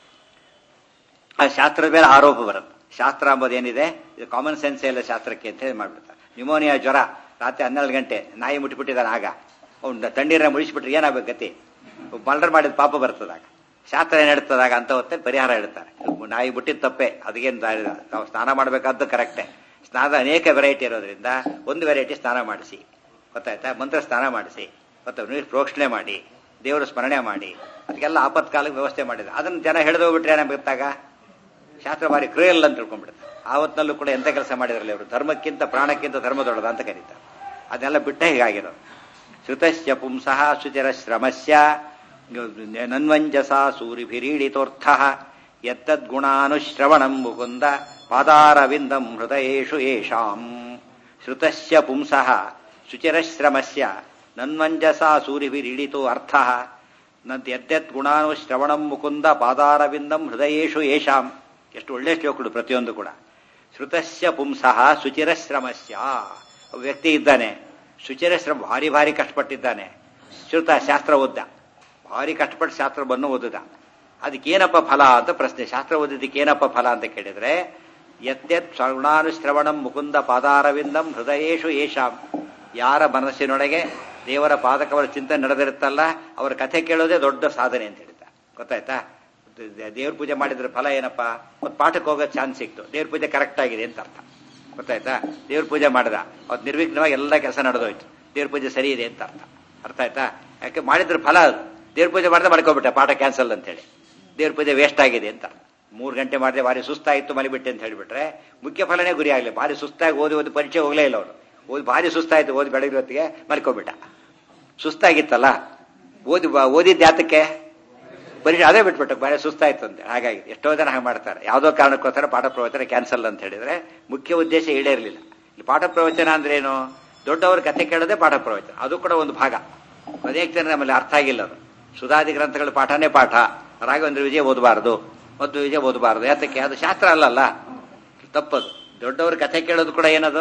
ಆ ಶಾಸ್ತ್ರದ ಮೇಲೆ ಆರೋಪ ಬರುತ್ತೆ. ಶಾಸ್ತ್ರ ಅಂಬೋದು ಏನಿದೆ ಇದು ಕಾಮನ್ ಸೆನ್ಸ್ ಎಲ್ಲ ಶಾಸ್ತ್ರಕ್ಕೆ ಅಂತ ಹೇಳಿ ಮಾಡ್ಬಿಡ್ತಾರೆ. ನ್ಯೂಮೋನಿಯಾ ಜ್ವರ ರಾತ್ರಿ ಹನ್ನೆರಡು ಗಂಟೆ ನಾಯಿ ಮುಟ್ಟಿಬಿಟ್ಟಿದ್ದಾನೆ, ಆಗ ಅವ್ನು ತಣ್ಣೀರನ್ನ ಮುಳಿಸ್ಬಿಟ್ರೆ ಏನಾಗಬೇಕು ಗತಿ? ಮರ್ಡರ್ ಮಾಡಿದ ಪಾಪ ಬರ್ತದಾಗ. ಶಾಸ್ತ್ರ ಏನ್ ಹೇಳ್ತದಾಗ ಅಂತ ಹೊತ್ತೆ ಪರಿಹಾರ ಹೇಳ್ತಾರೆ. ನಾಯಿ ಬಿಟ್ಟಿದ ತಪ್ಪೆ, ಅದಕ್ಕೇನು ನಾವು ಸ್ನಾನ ಮಾಡಬೇಕಾದ್ದು ಕರೆಕ್ಟೇ. ಸ್ನಾನದ ಅನೇಕ ವೆರೈಟಿ ಇರೋದ್ರಿಂದ ಒಂದು ವೆರೈಟಿ ಸ್ನಾನ ಮಾಡಿಸಿ, ಗೊತ್ತಾಯ್ತಾ? ಮಂತ್ರ ಸ್ನಾನ ಮಾಡಿಸಿ, ಮತ್ತೆ ನೀರು ಪ್ರೋಕ್ಷಣೆ ಮಾಡಿ, ದೇವರ ಸ್ಮರಣೆ ಮಾಡಿ, ಅದಕ್ಕೆಲ್ಲ ಆಪತ್ಕಾಲಕ್ಕೆ ವ್ಯವಸ್ಥೆ ಮಾಡಿದೆ. ಅದನ್ನು ಜನ ಹಿಡಿದೋಗ್ಬಿಟ್ರೆ ಏನಾಗುತ್ತಾಗ ಶಾಸ್ತ್ರ ಬಾರಿ ಕ್ರೂಯಲ್ ಅಂತ ತಿಳ್ಕೊಂಡ್ಬಿಡುತ್ತೆ. ಆವತ್ತಿನಲ್ಲೂ ಕೂಡ ಎಂತ ಕೆಲಸ ಮಾಡಿದ್ರಲ್ಲ ಇವರು, ಧರ್ಮಕ್ಕಿಂತ ಪ್ರಾಣಕ್ಕಿಂತ ಧರ್ಮ ದೊಡ್ಡದ ಅಂತ ಕರೀತಾರೆ. ಅದನ್ನೆಲ್ಲ ಬಿಟ್ಟೆ ಹೀಗಾಗಿರೋದು. ಶ್ರುತಸ್ಯ ಪುಂಸಃ ಶುಚಿರ ಶ್ರಮಸ್ಯ ನನ್ವಂಜಸ ಸೂರಿಭಿರೀಡಿತೋರ್ಥ ಯತ್ತದ್ಗುಣಾನುಶ್ರವಣಂ ಮುಕುಂದ ಪಾದಾರವಿಂದಂ ಹೃದಯೇಷು ಯೇಷಾಂ. ಶ್ರುತಸ್ಯ ಪುಂಸಃ ಶುಚಿರಶ್ರಮಸ್ಯ ನನ್ವಂಜಸ ಸೂರಿಭಿರೀಡಿತೋ ಅರ್ಥ ಯದ್ಯತ್ ಗುಣಾನುಶ್ರವಣಂ ಮುಕುಂದ ಪಾದಾರವಿಂದಂ ಹೃದಯೇಷು ಯೇಷಾಂ. ಎಷ್ಟು ಒಳ್ಳೆ ಶ್ಲೋಕಗಳು ಪ್ರತಿಯೊಂದು ಕೂಡ. ಶ್ರುತಸ್ಯ ಪುಂಸಃ ಶುಚಿರಶ್ರಮಸ್ಯ, ವ್ಯಕ್ತಿ ಇದ್ದಾನೆ, ಶುಚಿರಶ್ರಮ ಭಾರಿ ಭಾರಿ ಕಷ್ಟಪಟ್ಟಿದ್ದಾನೆ. ಶ್ರುತ ಶಾಸ್ತ್ರ ಓದ್ದ, ಭಾರಿ ಕಷ್ಟಪಟ್ಟು ಶಾಸ್ತ್ರವನ್ನು ಓದಿದ. ಅದಕ್ಕೇನಪ್ಪ ಫಲ ಅಂತ ಪ್ರಶ್ನೆ. ಶಾಸ್ತ್ರ ಓದಿದ್ದಕ್ಕೆ ಏನಪ್ಪ ಫಲ ಅಂತ ಕೇಳಿದ್ರೆ, ಯತ್ಯತ್ ಗುಣಾನುಶ್ರವಣಂ ಮುಕುಂದ ಪಾದಾರವಿಂದಂ ಹೃದಯೇಷು ಯೇಷಾಂ. ಯಾರ ಮನಸ್ಸಿನೊಳಗೆ ದೇವರ ಪಾದಕವರ ಚಿಂತನೆ ನಡೆದಿರುತ್ತಲ್ಲ, ಅವರ ಕಥೆ ಕೇಳೋದೇ ದೊಡ್ಡ ಸಾಧನೆ ಅಂತ ಹೇಳ್ತಾರೆ. ಗೊತ್ತಾಯ್ತಾ? ದೇವ್ರ ಪೂಜೆ ಮಾಡಿದ್ರೆ ಫಲ ಏನಪ್ಪ? ಒಂದು ಪಾಠಕ್ಕೆ ಹೋಗೋ ಚಾನ್ಸ್ ಸಿಕ್ತು, ದೇವ್ರ ಪೂಜೆ ಕರೆಕ್ಟ್ ಆಗಿದೆ ಅಂತ ಅರ್ಥ. ಗೊತ್ತಾಯ್ತಾ? ದೇವ್ರ ಪೂಜೆ ಮಾಡಿದ, ಅವ್ರು ನಿರ್ವಿಘ್ನವಾಗಿ ಎಲ್ಲ ಕೆಲಸ ನಡೆದೋಯ್ತು, ದೇವ್ರ ಪೂಜೆ ಸರಿ ಇದೆ ಅಂತ ಅರ್ಥ. ಅರ್ಥ ಆಯ್ತಾ? ಯಾಕೆ ಮಾಡಿದ್ರೆ ಫಲ ಅದು. ದೇವ್ರ ಪೂಜೆ ಮಾಡಿದ್ರೆ ಮಾಡ್ಕೊಬಿಟ್ಟೆ, ಪಾಠ ಕ್ಯಾನ್ಸಲ್ ಅಂತ ಹೇಳಿ ದೇವ್ರ ಪೂಜೆ ವೇಸ್ಟ್ ಆಗಿದೆ ಅಂತ. ಮೂರು ಗಂಟೆ ಮಾಡಿದೆ, ಭಾರಿ ಸುಸ್ತಾಯಿತು ಮಲಿಬಿಟ್ಟೆ ಅಂತ ಹೇಳಿಬಿಟ್ರೆ ಮುಖ್ಯ ಫಲನೇ ಗುರಿ ಆಗಲಿ. ಭಾರಿ ಸುಸ್ತಾಗಿ ಓದಿ ಓದಿ ಪರೀಕ್ಷೆ ಹೋಗಲೇ ಇಲ್ಲ ಅವರು. ಓದಿ ಭಾರಿ ಸುಸ್ತಾಯ್ತು, ಓದಿ ಬೆಳಗ್ಗೆ ಹೊತ್ತಿಗೆ ಮಲ್ಕೊಬಿಟ್ಟ. ಸುಸ್ತಾಗಿತ್ತಲ್ಲ, ಓದಿ ಓದಿದ್ದ ಯಾತಕ್ಕೆ ಪರೀಕ್ಷೆ ಅದೇ ಬಿಟ್ಬಿಟ್ಟು ಭಾರಿ ಸುಸ್ತಾಯ್ತು ಅಂತ. ಹಾಗಾಗಿ ಎಷ್ಟೋ ಜನ ಹಾಗೆ ಮಾಡ್ತಾರೆ. ಯಾವುದೋ ಕಾರಣಕ್ಕೋಸ್ಕರ ಪಾಠ ಪ್ರವಚನ ಕ್ಯಾನ್ಸಲ್ ಅಂತ ಹೇಳಿದ್ರೆ ಮುಖ್ಯ ಉದ್ದೇಶ ಈಡೇರಲಿಲ್ಲ. ಇಲ್ಲಿ ಪಾಠ ಪ್ರವಚನ ಅಂದ್ರೆ ಏನು? ದೊಡ್ಡವ್ರ ಕಥೆ ಕೇಳೋದೇ ಪಾಠ ಪ್ರವಚನ, ಅದು ಕೂಡ ಒಂದು ಭಾಗ. ಅನೇಕ ಜನ ನಮ್ಮಲ್ಲಿ ಅರ್ಥ ಆಗಿಲ್ಲ ಅದು. ಸುಧಾದಿ ಗ್ರಂಥಗಳ ಪಾಠನೇ ಪಾಠ, ರಾಘವೇಂದ್ರ ವಿಜಯ ಓದಬಾರದು, ಮದ್ದು ವಿಜಯ ಓದಬಾರದು. ಯಾತಕ್ಕೆ? ಅದು ಶಾಸ್ತ್ರ ಅಲ್ಲಲ್ಲ, ತಪ್ಪದು. ದೊಡ್ಡವ್ರ ಕಥೆ ಕೇಳೋದು ಕೂಡ ಏನದು?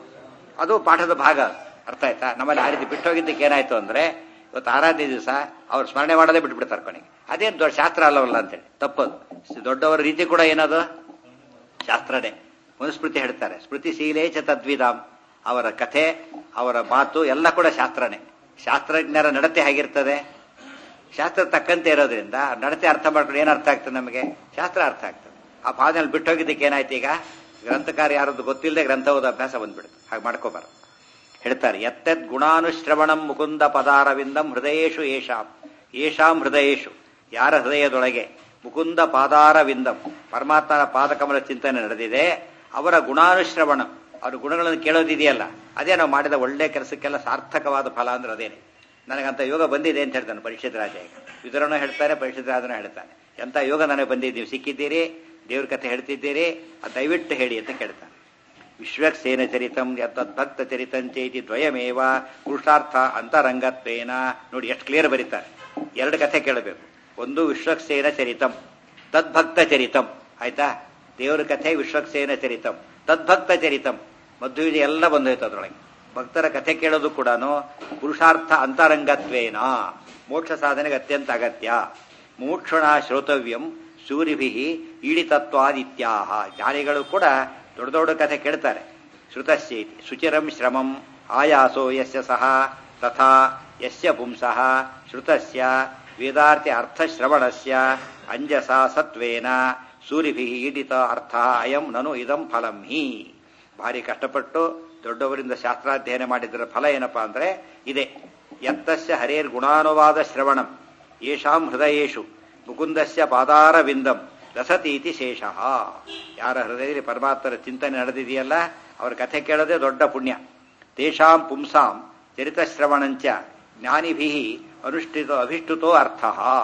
ಅದು ಪಾಠದ ಭಾಗ. ಅರ್ಥ ಆಯ್ತಾ? ನಮ್ಮಲ್ಲಿ ಆ ರೀತಿ ಬಿಟ್ಟೋಗಿದ್ದಕ್ಕೆ ಏನಾಯ್ತು ಅಂದ್ರೆ, ಇವತ್ತು ಆರಾಧನೆ ದಿವಸ ಅವ್ರು ಸ್ಮರಣೆ ಮಾಡೋದೇ ಬಿಟ್ಬಿಡ್ತಾರೆ ಕೊನೆಗೆ. ಅದೇನು ದೊಡ್ಡ ಶಾಸ್ತ್ರ ಅಲ್ಲವಲ್ಲ ಅಂತೇಳಿ ತಪ್ಪದು. ದೊಡ್ಡವರ ರೀತಿ ಕೂಡ ಏನದು? ಶಾಸ್ತ್ರನೇ. ಮನುಸ್ಮೃತಿ ಹೇಳ್ತಾರೆ, ಸ್ಮೃತಿ ಶೀಲೇ ಚ ತದ್ವಿಧಾಮ್. ಅವರ ಕಥೆ, ಅವರ ಮಾತು ಎಲ್ಲ ಕೂಡ ಶಾಸ್ತ್ರನೇ. ಶಾಸ್ತ್ರಜ್ಞರ ನಡತೆ ಹೇಗಿರ್ತದೆ? ಶಾಸ್ತ್ರ ತಕ್ಕಂತೆ ಇರೋದ್ರಿಂದ ನಡತೆ ಅರ್ಥ ಮಾಡ್ಕೊಂಡು ಏನು ಅರ್ಥ ಆಗ್ತದೆ ನಮಗೆ? ಶಾಸ್ತ್ರ ಅರ್ಥ ಆಗ್ತದೆ. ಆ ಭಾವನೆಯಲ್ಲಿ ಬಿಟ್ಟೋಗಿದ್ದಕ್ಕೆ ಏನಾಯ್ತು? ಈಗ ಗ್ರಂಥಕಾರ ಯಾರದ್ದು ಗೊತ್ತಿಲ್ಲದೆ ಗ್ರಂಥ ಓದೋ ಅಭ್ಯಾಸ ಬಂದ್ಬಿಡುತ್ತೆ. ಹಾಗೆ ಮಾಡ್ಕೋಬಾರ. ಹೇಳ್ತಾರೆ, ಯತ್ತದ್ ಗುಣಾನುಶ್ರವಣಂ ಮುಕುಂದ ಪದಾರವಿಂದಂ ಹೃದಯೇಶು ಯೇಷಾಂ. ಯೇಷಾಂ ಹೃದಯೇಶು, ಯಾರ ಹೃದಯದೊಳಗೆ ಮುಕುಂದ ಪಾದಾರವಿಂದಂ ಪರಮಾತ್ಮನ ಪಾದಕಮಲ ಚಿಂತನೆ ನಡೆದಿದೆ, ಅವರ ಗುಣಾನುಶ್ರವಣ, ಅವ್ರ ಗುಣಗಳನ್ನು ಕೇಳೋದಿದೆಯಲ್ಲ, ಅದೇ ನಾವು ಮಾಡಿದ ಒಳ್ಳೆ ಕೆಲಸಕ್ಕೆಲ್ಲ ಸಾರ್ಥಕವಾದ ಫಲ ಅಂದ್ರೆ ಅದೇನೆ. ನನಗಂತ ಯೋಗ ಬಂದಿದೆ ಅಂತ ಹೇಳ್ತಾನೆ ಪರೀಕ್ಷಿತ ರಾಜ. ಈಗ ವಿದುರನೂ ಹೇಳ್ತಾರೆ, ಪರೀಕ್ಷಿತ ರಾಜನೂ ಹೇಳ್ತಾನೆ, ಎಂತ ಯೋಗ ನನಗೆ ಬಂದಿದ್ದೀವಿ, ನೀವು ಸಿಕ್ಕಿದ್ದೀರಿ, ದೇವ್ರ ಕಥೆ ಹೇಳ್ತಿದ್ದೀರಿ, ಅದು ದಯವಿಟ್ಟು ಹೇಳಿ ಅಂತ ಕೇಳ್ತಾನೆ. ವಿಶ್ವಕ್ಸೇನ ಚರಿತಂ ಯದ್ಭಕ್ತ ಚರಿತಂಚೇತಿ ದ್ವಯಮೇವ ಪುರುಷಾರ್ಥ ಅಂತರಂಗತ್ವೇನ. ನೋಡಿ ಎಷ್ಟು ಕ್ಲಿಯರ್ ಬರೀತಾರೆ. ಎರಡು ಕಥೆ ಕೇಳಬೇಕು. ಒಂದು ವಿಶ್ವಕ್ಸೇನ ಚರಿತಂ, ತದ್ಭಕ್ತ ಚರಿತಂ. ಆಯ್ತಾ? ದೇವರ ಕಥೆ ವಿಶ್ವಕ್ಸೇನ ಚರಿತಂ, ತದ್ಭಕ್ತ ಚರಿತಂ. ಮಧ್ವಿಜಯ ಎಲ್ಲ ಬಂದೋಯ್ತು ಅದರೊಳಗೆ. ಭಕ್ತರ ಕಥೆ ಕೇಳೋದು ಕೂಡ ಪುರುಷಾರ್ಥ ಅಂತರಂಗತ್ವೇನ, ಮೋಕ್ಷ ಸಾಧನೆಗೆ ಅತ್ಯಂತ ಅಗತ್ಯ. ಮೋಕ್ಷಣ ಶ್ರೋತವ್ಯಂ ಸೂರಿಭಿ ಈಡಿತತ್ವಾದಿತ್ಯಾಹ. ಜ್ಞಾನಿಗಳು ಕೂಡ ದೊಡ್ಡ ದೊಡ್ಡ ಕಥೆ ಕೇಳ್ತಾರೆ. ಶ್ರುತಸ್ಯೇತಿ ಶುಚಿರಂ ಶ್ರಮಂ ಆಯಾಸೋ ಯಸ್ಯ ಸಹ ತಥಾ ಯಸ್ಯ ಪುಂಸಃ ಶ್ರುತಸ್ಯ ವೇದಾರ್ಥಿ ಅರ್ಥಶ್ರವಣಸ್ಯ ಅಂಜಸ ಸತ್ವೇನ ಸೂರಿಭಿ ಈಡಿತ ಅರ್ಥ ಅಯಂ ನನು ಇದಂ ಫಲಂ ಹಿ. ಭಾರಿ ಕಷ್ಟಪಟ್ಟು ದೊಡ್ಡವರಿಂದ ಶಾಸ್ತ್ರಾಧ್ಯಯನ ಮಾಡಿದ್ದರ ಫಲ ಏನಪ್ಪಾ ಅಂದ್ರೆ ಇದೆ. ಯತ್ತಸ್ಯ ಹರೇರ್ ಗುಣಾನುವಾದ ಶ್ರವಣಂ ಯೇಷಾಂ ಹೃದಯೇಷು ಮುಕುಂದಸ್ಯ ಪಾದಾರವಿಂದಂ ರಸತೀತಿ ಶೇಷಃ. ಯಾರ ಹೃದಯದಲ್ಲಿ ಪರಮಾತ್ಮರ ಚಿಂತನೆ ನಡೆದಿದೆಯಲ್ಲ, ಅವರ ಕಥೆ ಕೇಳೋದೇ ದೊಡ್ಡ ಪುಣ್ಯ. ತೇಷಾಂ ಪುಂಸಾಂ ಚರಿತಶ್ರವಣಂಚ ಜ್ಞಾನಿಭಿ ಅನುಷ್ಠಿತ ಅಭಿಷ್ಠುತೋ ಅರ್ಥ.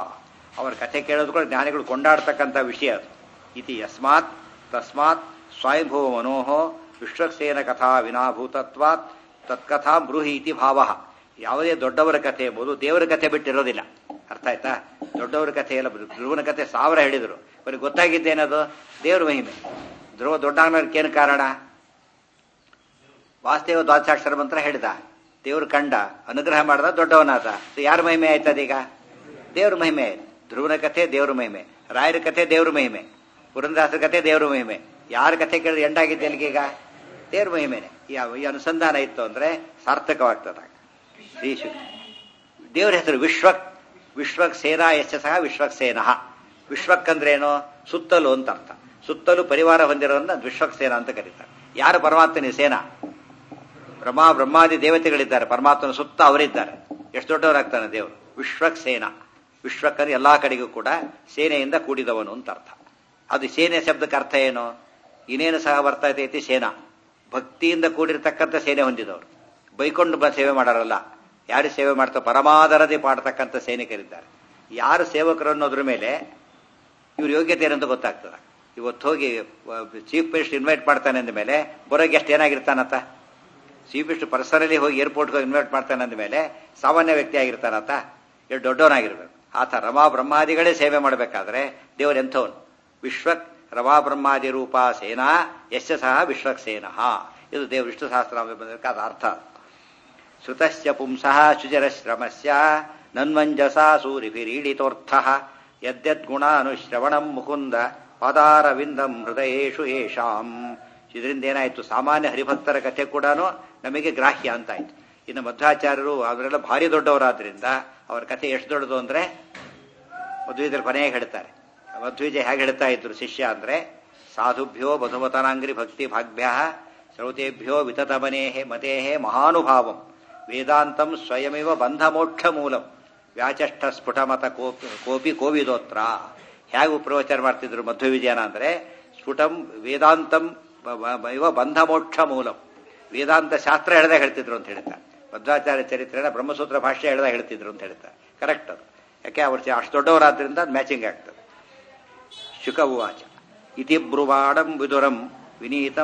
ಅವರ ಕಥೆ ಕೇಳೋದು ಕೂಡ ಜ್ಞಾನಿಗಳು ಕೊಂಡಾಡ್ತಕ್ಕಂಥ ವಿಷಯ ಅದು. ಇತಿ ಯಸ್ಮಾತ್ ತಸ್ಮಾತ್ ಸ್ವಯಂಭೂ ಮನೋಹೋ ವಿಶ್ವಕ್ಸೇನ ಕಥಾ ವಿನಾಭೂತತ್ವಾತ್ ತತ್ಕಥಾ ಬ್ರೂಹಿ ಇತಿ ಭಾವ. ಯಾವುದೇ ದೊಡ್ಡವರ ಕಥೆ ಎಂಬುದು ದೇವರ ಕಥೆ ಬಿಟ್ಟಿರೋದಿಲ್ಲ. ಅರ್ಥ ಆಯ್ತಾ? ದೊಡ್ಡವರ ಕಥೆ ಎಲ್ಲ ಧ್ರುವನ ಕಥೆ ಸಾವಿರ ಹೇಳಿದ್ರು, ಬರೀ ಗೊತ್ತಾಗಿದ್ದೇನದು ದೇವ್ರ ಮಹಿಮೆ. ಧ್ರುವ ದೊಡ್ಡವನಕ್ಕೇನು ಕಾರಣ? ವಾಸ್ತೇವ ದ್ವಾದಶಾಕ್ಷರ ಮಂತ್ರ ಹೇಳಿದ, ದೇವ್ರ ಕಂಡ, ಅನುಗ್ರಹ ಮಾಡಿದ, ದೊಡ್ಡವನಾದ. ಯಾರ ಮಹಿಮೆ ಆಯ್ತದೀಗ? ದೇವ್ರ ಮಹಿಮೆ. ಧ್ರುವನ ಕಥೆ ದೇವ್ರ ಮಹಿಮೆ, ರಾಯರ ಕಥೆ ದೇವ್ರ ಮಹಿಮೆ, ಪುರಂದಾಸರ ಕಥೆ ದೇವ್ರ ಮಹಿಮೆ. ಯಾರ ಕಥೆ ಕೇಳಿದ್ರೆ ಎಂಡಾಗಿದ್ದೆ ಅಲ್ಲಿಗೀಗ ದೇವ್ರ ಮಹಿಮೆನೆ. ಈ ಅನುಸಂಧಾನ ಇತ್ತು ಅಂದ್ರೆ ಸಾರ್ಥಕವಾಗ್ತದ. ಶ್ರೀ ದೇವ್ರ ಹೆಸರು ವಿಶ್ವಕ್. ವಿಶ್ವಕ್ ಸೇನಾ ಯಶ ಸಹ ವಿಶ್ವಕ್ ಸೇನಃ. ವಿಶ್ವಕ್ ಅಂದ್ರೇನು? ಸುತ್ತಲೂ ಅಂತ ಅರ್ಥ. ಸುತ್ತಲೂ ಪರಿವಾರ ಹೊಂದಿರೋದನ್ನ ವಿಶ್ವಕ್ ಸೇನಾ ಅಂತ ಕರೀತಾರೆ. ಯಾರು ಪರಮಾತ್ಮನ ಸೇನಾ? ಬ್ರಹ್ಮ ಬ್ರಹ್ಮಾದಿ ದೇವತೆಗಳಿದ್ದಾರೆ, ಪರಮಾತ್ಮನ ಸುತ್ತ ಅವರಿದ್ದಾರೆ. ಎಷ್ಟು ದೊಡ್ಡವರಾಗ್ತಾನೆ ದೇವರು? ವಿಶ್ವಕ್ ಸೇನಾ. ವಿಶ್ವಕ್ಕಂದ್ರೆ ಎಲ್ಲಾ ಕಡೆಗೂ ಕೂಡ ಸೇನೆಯಿಂದ ಕೂಡಿದವನು ಅಂತ ಅರ್ಥ. ಅದು ಸೇನೆ ಶಬ್ದಕ್ಕೆ ಅರ್ಥ ಏನು? ಇನ್ನೇನು ಸಹ ವರ್ತೈತಿ ಸೇನಾ. ಭಕ್ತಿಯಿಂದ ಕೂಡಿರ್ತಕ್ಕಂಥ ಸೇನೆ ಹೊಂದಿದವರು. ಬೈಕೊಂಡು ಬ ಸೇವೆ ಮಾಡಾರಲ್ಲ, ಯಾರು ಸೇವೆ ಮಾಡ್ತಾರೆ? ಪರಮಾದರದಿ ಪಾಡ್ತಕ್ಕಂಥ ಸೈನಿಕರಿದ್ದಾರೆ. ಯಾರು ಸೇವಕರು ಅನ್ನೋದ್ರ ಮೇಲೆ ಇವ್ರ ಯೋಗ್ಯತೆ ಏನಂತ ಗೊತ್ತಾಗ್ತದೆ. ಇವತ್ತು ಹೋಗಿ ಚೀಫ್ ಮಿನಿಸ್ಟರ್ ಇನ್ವೈಟ್ ಮಾಡ್ತಾನೆ ಅಂದ ಮೇಲೆ ಬರೋಗೆ ಎಷ್ಟು ಏನಾಗಿರ್ತಾನತ್ತ? ಚೀಫ್ ಮಿನಿಸ್ಟರ್ ಪರ್ಸನಲಿ ಹೋಗಿ ಏರ್ಪೋರ್ಟ್ಗೆ ಇನ್ವೈಟ್ ಮಾಡ್ತಾನೆ ಅಂದ ಮೇಲೆ ಸಾಮಾನ್ಯ ವ್ಯಕ್ತಿ ಆಗಿರ್ತಾನತ್ತ? ಎಷ್ಟು ದೊಡ್ಡವನಾಗಿರ್ಬೇಕು. ಆತ ರಮಾ ಬ್ರಹ್ಮಾದಿಗಳೇ ಸೇವೆ ಮಾಡಬೇಕಾದ್ರೆ ದೇವರು ಎಂಥವನು? ವಿಶ್ವಕ್ ರಮಾ ಬ್ರಹ್ಮಾದಿ ರೂಪ ಸೇನಾ ಯಶ ಸಹ ವಿಶ್ವಕ್ ಸೇನಃ. ಇದು ದೇವರು ವಿಷ್ಣು ಸಹಸ್ರನಾಮ ಬಂದಿರಬೇಕಾದ ಅರ್ಥ. ಶ್ರುತಶ್ಚ ಪುಂಸಃ ಶುಚರಶ್ರಮಸ್ಯ ನನ್ವಂಜಸಾ ಸೂರಿಭಿರೀಡಿತೋರ್ಥಃ ಯದ್ಯದ್ಗುಣಾನುಶ್ರವಣಂ ಮುಕುಂದ ಪದಾರವಿಂದಂ ಹೃದಯೇಷು ಯೇಷಾಂ. ಇದರಿಂದ ಏನಾಯ್ತು? ಸಾಮಾನ್ಯ ಹರಿಭಕ್ತರ ಕಥೆ ಕೂಡ ನಮಗೆ ಗ್ರಾಹ್ಯ ಅಂತಾಯ್ತು. ಇನ್ನು ಮಧ್ವಾಚಾರ್ಯರು ಅವರೆಲ್ಲ ಭಾರಿ ದೊಡ್ಡವರಾದ್ರಿಂದ ಅವರ ಕಥೆ ಎಷ್ಟು ದೊಡ್ಡದು ಅಂದ್ರೆ ಮಧ್ವಿಜರು ಕೊನೆಗೆ ಹೇಳ್ತಾರೆ. ಮಧ್ವಿಜ ಹೇಗೆ ಹೇಳ್ತಾ ಇದ್ರು ಶಿಷ್ಯ ಅಂದ್ರೆ, ಸಾಧುಭ್ಯೋ ಮಧುಮತನಾಂಗ್ರಿ ಭಕ್ತಿ ಭಾಗ್ಯ ಶ್ರೌತೇಭ್ಯೋ ವಿತತಮನೇಹೆ ಮತೇಹೇ ಮಹಾನುಭಾವಂ ವೇದಾಂತಂ ಸ್ವಯಮಿವ ಬಂಧ ಮೋಕ್ಷ ಮೂಲಂ ವ್ಯಾಚಷ್ಠ ಸ್ಫುಟಮತ ಕೋಪಿ ಕೋಪಿ ಕೋವಿದೋತ್ರ. ಹೇಗೆ ಪ್ರವಚನ ಮಾಡ್ತಿದ್ರು ಮಧ್ವವಿಜಯನ ಅಂದ್ರೆ, ಸ್ಫುಟಂ ವೇದಾಂತಂ ಇವ ಬಂಧ ಮೋಕ್ಷ ಮೂಲಂ. ವೇದಾಂತ ಶಾಸ್ತ್ರ ಹೇಳ್ದಾಗ ಹೇಳ್ತಿದ್ರು ಅಂತ ಹೇಳ್ತಾರೆ. ಮಧ್ವಾಚಾರ್ಯ ಚರಿತ್ರೆನ ಬ್ರಹ್ಮಸೂತ್ರ ಭಾಷ್ಯ ಹೇಳ್ದಾಗ ಹೇಳ್ತಿದ್ರು ಅಂತ ಹೇಳ್ತಾರೆ. ಕರೆಕ್ಟ್ ಅದು. ಯಾಕೆ ಅವ್ರು ಅಷ್ಟು ದೊಡ್ಡವರಾದ್ರಿಂದ ಅದು ಮ್ಯಾಚಿಂಗ್ ಆಗ್ತದೆ. ಶುಕ ಉವಾಚ ಇತಿ ಬ್ರುವಾಡಂ ವಿದುರಂ ವಿನೀತಂ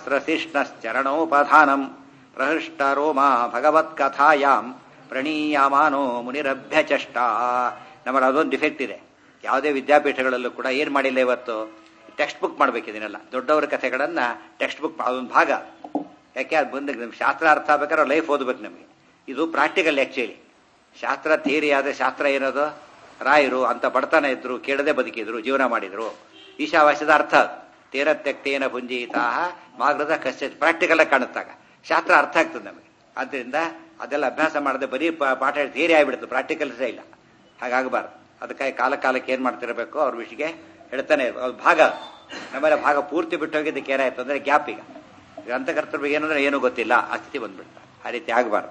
ಸಹಸ್ರಶಿಷ್ಣಶ್ಚರಣೋಪಧಾನಂ ಪ್ರಹೃಷ್ಟ ರೋಮಾ ಭಗವತ್ಕಥಾಯಾಂ ಪ್ರಣೀಯಮಾನೋ ಮುನಿರಭ್ಯಚಷ್ಟ. ನಮ್ಮಲ್ಲಿ ಅದೊಂದು ಡಿಫೆಕ್ಟ್ ಇದೆ. ಯಾವುದೇ ವಿದ್ಯಾಪೀಠಗಳಲ್ಲೂ ಕೂಡ ಏನ್ ಮಾಡಿಲ್ಲ ಇವತ್ತು? ಟೆಕ್ಸ್ಟ್ ಬುಕ್ ಮಾಡ್ಬೇಕಿದನ್ನೆಲ್ಲ ದೊಡ್ಡವರ ಕಥೆಗಳನ್ನ ಟೆಕ್ಸ್ಟ್ ಬುಕ್ ಅದೊಂದು ಭಾಗ. ಯಾಕೆ ಅದು ಬಂದ ನಮ್ಗೆ ಶಾಸ್ತ್ರ ಅರ್ಥ ಆಗ್ಬೇಕಾದ್ರೆ ಲೈಫ್ ಓದ್ಬೇಕು ನಮಗೆ. ಇದು ಪ್ರಾಕ್ಟಿಕಲ್ ಆಕ್ಚುಲಿ. ಶಾಸ್ತ್ರ ಥಿಯರಿ ಆದ್ರೆ ಶಾಸ್ತ್ರ ಏನದು? ರಾಯರು ಅಂತ ಬಡತನ ಇದ್ರು, ಕೇಳದೆ ಬದುಕಿದ್ರು, ಜೀವನ ಮಾಡಿದ್ರು. ಈಶಾವಾಸ್ಯದ ಅರ್ಥ ತೇರ ತ್ಯಕ್ತೇನ ಪುಂಜೀತಾ ಮಾಗ್ರದ ಕಷ್ಟ ಪ್ರಾಕ್ಟಿಕಲ್ ಆಗಿ ಕಾಣುತ್ತಾಗ ಶಾಸ್ತ್ರ ಅರ್ಥ ಆಗ್ತದೆ ನಮಗೆ. ಆದ್ರಿಂದ ಅದೆಲ್ಲ ಅಭ್ಯಾಸ ಮಾಡದೆ ಬರೀ ಪಾಠ ಥಿಯರಿ ಆಗಿಬಿಡುತ್ತೆ, ಪ್ರಾಕ್ಟಿಕಲ್ಸೇ ಇಲ್ಲ. ಹಾಗಾಗಬಾರ್ದು. ಅದಕ್ಕಾಗಿ ಕಾಲ ಕಾಲಕ್ಕೆ ಏನ್ ಮಾಡ್ತಿರಬೇಕು ಅವ್ರ ವಿಷಯಕ್ಕೆ ಹೇಳ್ತಾನೆ ಭಾಗ. ನಮ್ಮೆಲ್ಲ ಭಾಗ ಪೂರ್ತಿ ಬಿಟ್ಟು ಹೋಗಿದ್ದಕ್ಕೆ ಏನಾಯ್ತು ಅಂದ್ರೆ ಗ್ಯಾಪ್. ಈಗ ಗ್ರಂಥಕರ್ತರ ಬಗ್ಗೆ ಏನಂದ್ರೆ ಏನೂ ಗೊತ್ತಿಲ್ಲ, ಆ ಸ್ಥಿತಿ ಬಂದ್ಬಿಡ್ತಾರೆ. ಆ ರೀತಿ ಆಗಬಾರ್ದು.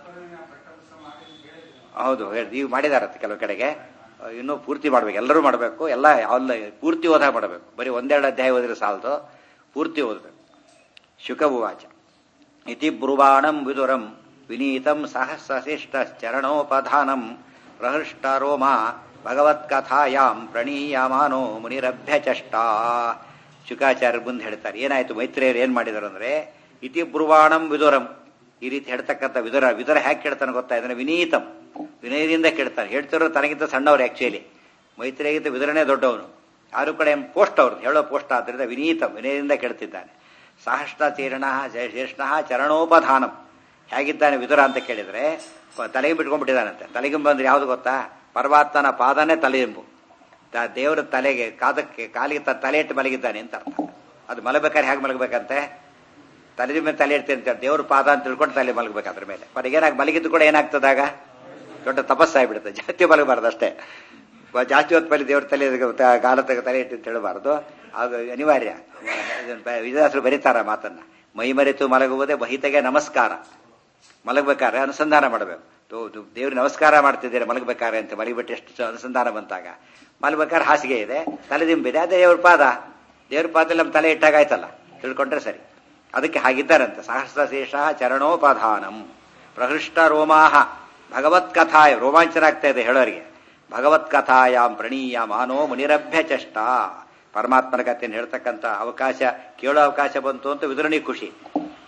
ಹೌದು, ಈಗ ಮಾಡಿದಾರತ್ತೆ ಕೆಲವು ಕಡೆಗೆ. ಇನ್ನೂ ಪೂರ್ತಿ ಮಾಡ್ಬೇಕು, ಎಲ್ಲರೂ ಮಾಡಬೇಕು. ಎಲ್ಲ ಅಲ್ಲ ಪೂರ್ತಿ ಓದಾಗ ಮಾಡಬೇಕು. ಬರೀ ಒಂದೆರಡು ಅಧ್ಯಾಯ ಓದಿದ್ರೆ ಸಾಲದು, ಪೂರ್ತಿ ಓದಬೇಕು. ಶುಕ ಉವಾಚ ಇತಿ ಬ್ರುವಾಣಂ ವಿದುರಂ ವಿನೀತಂ ಸಹಸ್ರಶಿಷ್ಟ ಚರಣೋಪಧಾನಂ ಪ್ರಹೃಷ್ಟ ರೋಮಾ ಭಗವತ್ಕಥಾಯಾಂ ಪ್ರಣೀಯಮಾನೋ ಮುನಿರಭ್ಯಚಷ್ಟ. ಶುಕಾಚಾರ್ಯ ಮುಂದೆ ಹೇಳ್ತಾರೆ ಏನಾಯ್ತು, ಮೈತ್ರೇಯರು ಏನ್ ಮಾಡಿದಾರು ಅಂದ್ರೆ, ಇತಿ ಬ್ರುವಾಣಂ ವಿದುರಂ, ಈ ರೀತಿ ಹೇಳ್ತಕ್ಕಂಥ ವಿದುರ ವಿದುರ ಹ್ಯಾಕ್ ಕೇಳ್ತಾನೆ ಗೊತ್ತಾ? ಇದನ್ನ ವಿನೀತಂ, ವಿನಯದಿಂದ ಕೇಳ್ತಾನೆ. ಹೇಳ್ತಿರೋ ತನಗಿಂತ ಸಣ್ಣವ್ರು ಆಕ್ಚುಲಿ. ಮೈತ್ರೇಯಗಿಂತ ವಿದುರನೇ ದೊಡ್ಡವನು. ಯಾರು ಕಡೆ ಪೋಸ್ಟ್ ಅವ್ರದ್ದು ಹೇಳೋ ಪೋಸ್ಟ್ ಆದ್ರಿಂದ ವಿನೀತಂ, ವಿನಯದಿಂದ ಕೇಳ್ತಿದ್ದಾನೆ. ಸಹಸ್ರ ತೀರ್ಣ ಶ್ರೇಷ್ಠ ಚರಣೋಪಧಾನಂ. ಹೇಗಿದ್ದಾನೆ ವಿದುರ ಅಂತ ಕೇಳಿದ್ರೆ ತಲೆಗೆ ಬಿಟ್ಕೊಂಡ್ಬಿಟ್ಟಿದ್ದಾನಂತೆ. ತಲೆಗಿಂಬು ಅಂದ್ರೆ ಯಾವ್ದು ಗೊತ್ತಾ? ಪರಮಾತ್ಮನ ಪಾದನೇ ತಲೆಯಿಂಬು. ದೇವರ ತಲೆಗೆ ಕಾದಕ್ಕೆ ಕಾಲಿಗೆ ತಲೆ ಇಟ್ಟು ಮಲಗಿದ್ದಾನೆ ಅಂತ ಅರ್ಥ. ಅದು ಮಲಗಬೇಕಾದ್ರೆ ಹೇಗೆ ಮಲಗಬೇಕಂತೆ? ತಲೆ ಮೇಲೆ ತಲೆ ಇಡ್ತೀನಿ ಅಂತ ದೇವ್ರ ಪಾದ ಅಂತ ತಿಳ್ಕೊಂಡು ತಲೆ ಮಲಗಬೇಕು. ಅದ್ರ ಮೇಲೆ ಏನಾಗಿ ಮಲಗಿದ್ದು ಕೂಡ ಏನಾಗ್ತದಾಗ ದೊಡ್ಡ ತಪಸ್ಸಾಗ್ಬಿಡುತ್ತೆ. ಜಾಸ್ತಿ ಮಲಗಬಾರ್ದು ಅಷ್ಟೇ. ಜಾಸ್ತಿ ಹೊತ್ತು ಮೇಲೆ ದೇವ್ರ ತಲೆ ಕಾಲ ತಗ ತಲೆ ಇಟ್ಟು ಅಂತ ಹೇಳಬಾರ್ದು. ಅದು ಅನಿವಾರ್ಯ. ವಿಜಯದಾಸರು ಬರೀತಾರ ಮಾತನ್ನ, ಮೈ ಮರೆತು ಮಲಗುವುದೇ ಮಹಿತೆಗೆ ನಮಸ್ಕಾರ. ಮಲಗಬೇಕಾದ್ರೆ ಅನುಸಂಧಾನ ಮಾಡಬೇಕು. ದೇವ್ರ ನಮಸ್ಕಾರ ಮಾಡ್ತಿದ್ದೀರಾ ಮಲಗಬೇಕಾರೆ ಅಂತ ಮಲಗಿಬಿಟ್ಟು ಎಷ್ಟು ಅನುಸಂಧಾನ ಬಂತಾಗ. ಮಲಗಬೇಕಾದ್ರೆ ಹಾಸಿಗೆ ಇದೆ, ತಲೆದಿಂಬಿದೆ, ಅದೇ ದೇವ್ರ ಪಾದ. ದೇವ್ರ ಪಾದದಲ್ಲಿ ನಮ್ಮ ತಲೆ ಇಟ್ಟಾಗಾಯ್ತಲ್ಲ, ತಿಳ್ಕೊಂಡ್ರೆ ಸರಿ. ಅದಕ್ಕೆ ಹಾಗಿದ್ದಾರಂತೆ. ಸಹಸ್ರಶೇಷ ಚರಣೋಪಧಾನಂ ಪ್ರಹೃಷ್ಟ ರೋಮಾಹ ಭಗವತ್ಕಥಾಯ. ರೋಮಾಂಚನ ಆಗ್ತಾ ಇದೆ ಹೇಳೋರಿಗೆ. ಭಗವತ್ಕಥಾಯಾಂ ಪ್ರಣೀಯ ಮಾನೋ ಮುನಿರಭ್ಯಚಷ್ಟ. ಪರಮಾತ್ಮನ ಕಥೆಯನ್ನು ಹೇಳ್ತಕ್ಕಂಥ ಅವಕಾಶ, ಕೇಳೋ ಅವಕಾಶ ಬಂತು ಅಂತ ವಿದುರನಿಗೆ ಖುಷಿ.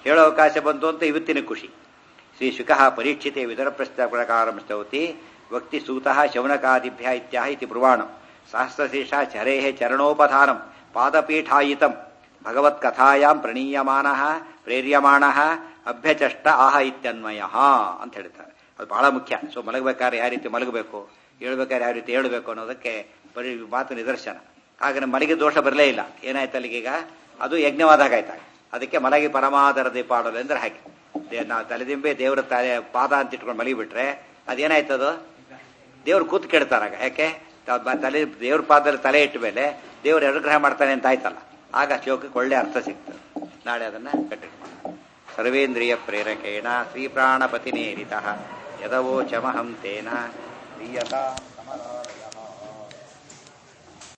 ಹೇಳೋ ಅವಕಾಶ ಬಂತು ಅಂತ ಇವತ್ತಿನ ಖುಷಿ. ಶ್ರೀ ಶುಕಃ ಪರೀಕ್ಷಿತೆ ವಿದರ ಪ್ರಶ್ನ ಪ್ರಕಾರಂ ಸ್ತೌತಿ ವಕ್ತಿ ಸೂತಃ ಶೌನಕಾದಿಭ್ಯ ಇತ್ಯಾಹ ಇತಿ ಬ್ರುವಾಣಂ ಸಹಸ್ರಶೀರ್ಷ ಚರೇಃ ಚರಣೋಪಧಾನಂ ಪಾದಪೀಠಾಯಿತಂ ಭಗವತ್ಕಥಾಯಾಂ ಪ್ರಣೀಯಮಾನಃ ಪ್ರೇರ್ಯಮಾಣಃ ಅಭ್ಯಚಷ್ಟ ಆಹ ಇತ್ಯನ್ವಯಃ ಅಂತ ಹೇಳ್ತಾರೆ. ಅದು ಬಹಳ ಮುಖ್ಯ. ಸೊ ಮಲಗಬೇಕಾದ್ರೆ ಯಾವ ರೀತಿ ಮಲಗಬೇಕು, ಹೇಳ್ಬೇಕಾದ್ರೆ ಯಾವ ರೀತಿ ಹೇಳಬೇಕು ಅನ್ನೋದಕ್ಕೆ ಬರೀ ಮಾತು ನಿದರ್ಶನ. ಹಾಗೆ ಮಲಗಿ ದೋಷ ಬರಲೇ ಇಲ್ಲ. ಏನಾಯ್ತು ಅಲ್ಲಿಗೀಗ? ಅದು ಯಜ್ಞವಾದಾಗ ಆಯ್ತಾಗ. ಅದಕ್ಕೆ ಮಲಗಿ ಪರಮಾದರ ದೀಪ ಆಡೋದು ಅಂದ್ರೆ ಹಾಗೆ. ನಾವು ತಲೆದಿಂಬೆ ದೇವರ ತಲೆ ಪಾದ ಅಂತ ಇಟ್ಕೊಂಡು ಮಲಗಿಬಿಟ್ರೆ ಅದೇನಾಯ್ತದು? ದೇವ್ರು ಕೂತ್ ಕೆಡ್ತಾರಾಗ. ಯಾಕೆ? ತಲೆ ದೇವ್ರ ಪಾದದಲ್ಲಿ ತಲೆ ಇಟ್ಟ ಮೇಲೆ ದೇವ್ರು ಅನುಗ್ರಹ ಮಾಡ್ತಾನೆ ಅಂತ ಆಯ್ತಲ್ಲ. ಆಗ ಶ್ಲೋಕಕ್ಕೆ ಒಳ್ಳೆ ಅರ್ಥ ಸಿಗ್ತದೆ. ನಾಳೆ ಅದನ್ನ ಕಂಟಿನ್ಯೂ ಮಾಡೋಣ. ಸರ್ವೇಂದ್ರಿಯ ಪ್ರೇರಕೇಣ ಶ್ರೀ ಪ್ರಾಣಪತಿನೇರಿತಃ ಯದವೋಚಮಹಂ ತೇನ ಪ್ರಿಯತಾ